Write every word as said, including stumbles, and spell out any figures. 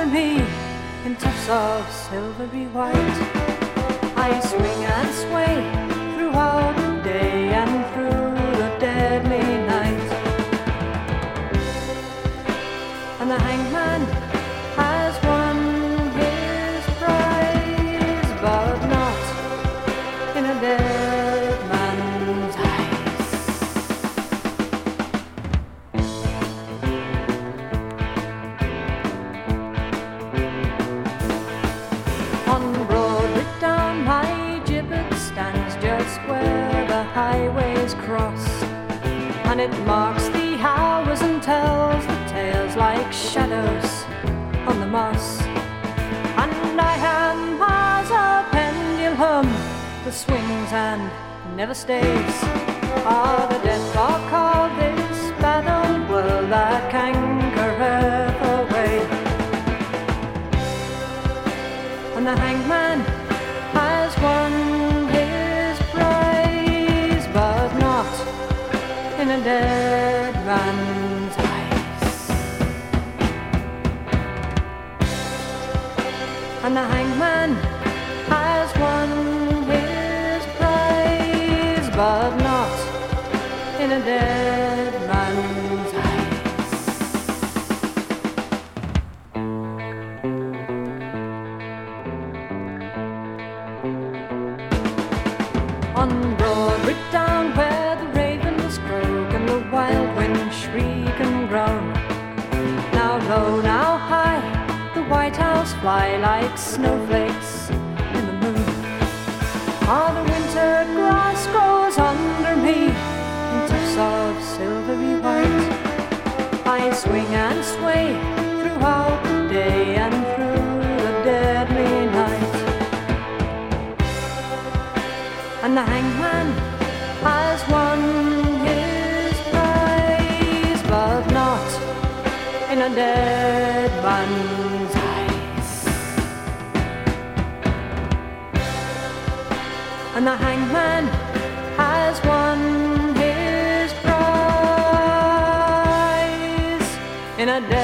me in tufts of silvery white. I swing and sway throughout the day and through the deadly night. And the hangman has won his prize, but not in a dead man's eyes. On Broadwick down my gibbet stands just where the highways cross, and it marks the hours and tells the tales like shadows on the moss. And I am as a pendulum that swings and never stays. Ah, the deathlock of this battle world that cankereth away. And the hangman has won his prize, but not in a dead man's eyes. And the hangman has won his prize, but not in a dead man's eyes. On Broadwick down where the ravens croak and the wild winds shriek and groan, now low, now high, the white owls fly like snowflakes in the moon. Ah, the winter grass grows under me in tufts of silvery white. I swing and sway throughout the day and through the deadly night. And the hangman has won his prize, but not in a dead man's eyes. And the hangman has won his prize in a dead